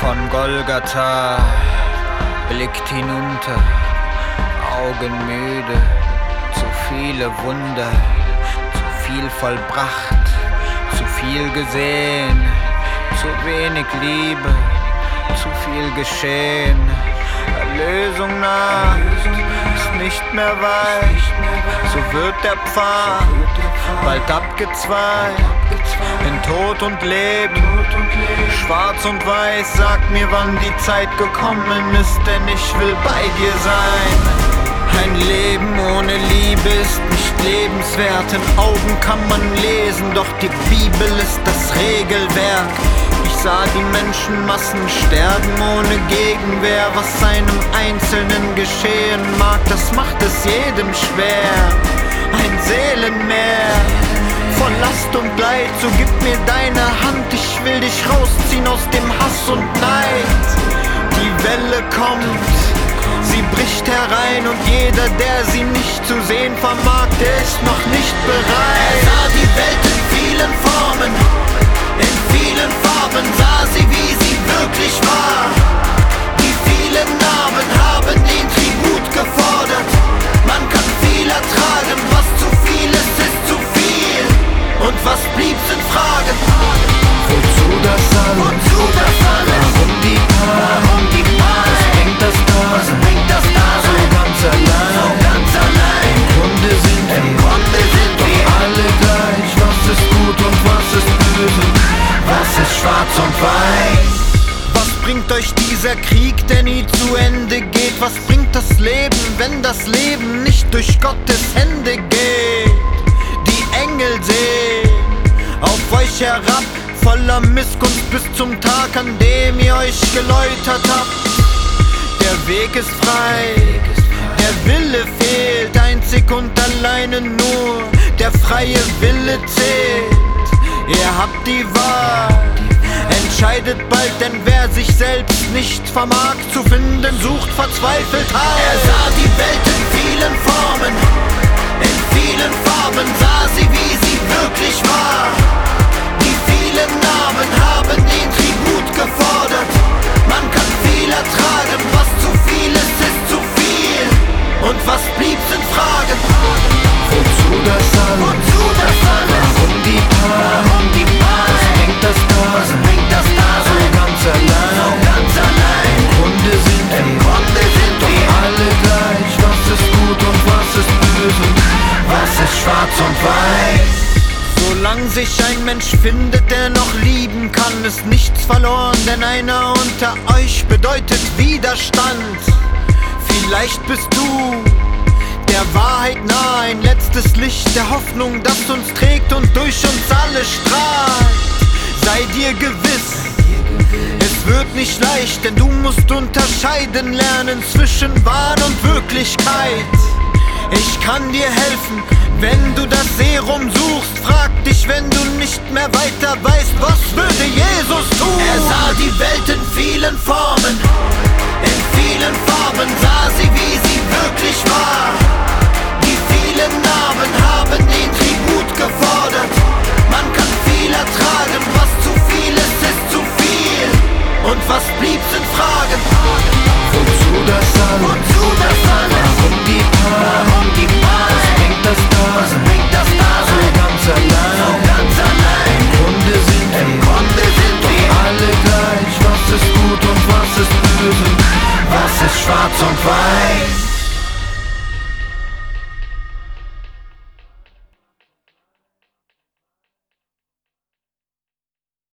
von Golgatha blickt hinunter, augenmüde, zu viele Wunder, zu viel vollbracht, zu viel gesehen, zu wenig Liebe, zu viel geschehen. Erlösung naht, ist nicht mehr weit, so wird der Pfad bald abgezweigt in Tod und Leben. Schwarz und Weiß, sag mir, wann die Zeit gekommen ist, denn ich will bei dir sein. Ein Leben ohne Liebe ist nicht lebenswert. In Augen kann man lesen, doch die Bibel ist das Regelwerk. Ich sah die Menschenmassen sterben ohne Gegenwehr. Was einem Einzelnen geschehen mag, das macht es jedem schwer. Ein Seelenmeer von Last und Leid, so gib mir deine Hand. Ich will dich rausziehen aus dem Hass und Neid. Die Welle kommt, sie bricht herein, und jeder, der sie nicht zu sehen vermag, der ist noch nicht bereit. Er sah die Welt in vielen Formen, in vielen Farben, sah sie, wie sie wirklich war. Die vielen Namen haben den Tribut gefordert. Man kann viel ertragen, was zu viel ist zu viel. Und was blieb, sind Fragen. Wozu das alles? Wozu das alles? Warum die Paar? Warum die Paar? Was bringt das da? Was bringt das da? So ganz allein, so ganz allein. Im Grunde sind wir doch alle gleich. Was ist gut und was ist böse? Was ist schwarz und weiß? Was bringt euch dieser Krieg, der nie zu Ende geht? Was bringt das Leben, wenn das Leben nicht durch Gottes Hände geht? Die Engel sehen auf euch herab, voller Missgunst bis zum Tag, an dem ihr euch geläutert habt. Der Weg ist frei, der Wille fehlt, einzig und alleine nur der freie Wille zählt. Ihr habt die Wahl, entscheidet bald, denn wer sich selbst nicht vermag zu finden, sucht verzweifelt Halt. Er sah die Welt in vielen Formen, in vielen Farben, sah sie, wie sie wirklich war. Die vielen Namen haben den Tribut gefordert. Man kann viel ertragen, was zu viel ist zu viel. Und was blieb, sind Fragen. Wozu das alles? Wozu das alles? Warum die Paar? Warum die Paar? Was bringt das da? Was bringt das da? So ganz allein, so ganz allein. Im Grunde sind wir doch alle gleich. Was ist gut und was ist böse? Was ist schwarz und weiß? Solange sich ein Mensch findet, der noch lieben kann, ist nichts verloren, denn einer unter euch bedeutet Widerstand. Vielleicht bist du der Wahrheit nah, ein letztes Licht der Hoffnung, das uns trägt und durch uns alle strahlt. Sei dir gewiss, es wird nicht leicht, denn du musst unterscheiden lernen zwischen Wahn und Wirklichkeit. Ich kann dir helfen, wenn du das Serum suchst. Frag dich, wenn du nicht mehr weiter weißt, was würde Jesus tun? Er sah die Welt in vielen Formen, in vielen Farben, sah sie, wie sie wirklich war. Die vielen Namen haben den Tribut gefordert. Man kann viel ertragen, was zu viel ist zu viel. Und was blieb, sind Fragen. Wozu das alles? Wozu das alles? Warum die Paar? Warum die Paar? Was bringt das da? Was bringt das da? So ganz allein, so ganz allein. Im Grunde sind wir doch alle gleich. Was ist gut und was ist böse? Was ist schwarz und weiß?